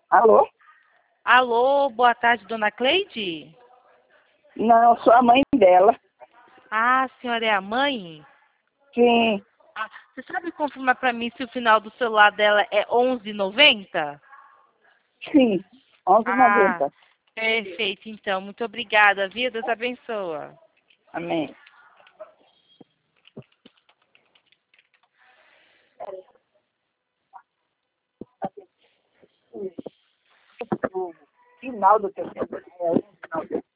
Alô? Alô, boa tarde, dona Cleide? Não, sou a mãe dela. Ah, a senhora é a mãe? Sim, Ah, você sabe confirmar para mim se o final do celular dela é 1190? sim. Ah, 11,90. perfeito, então. Muito obrigada, viu? Deus abençoa. Amém. O final do teu tempo é 11,90.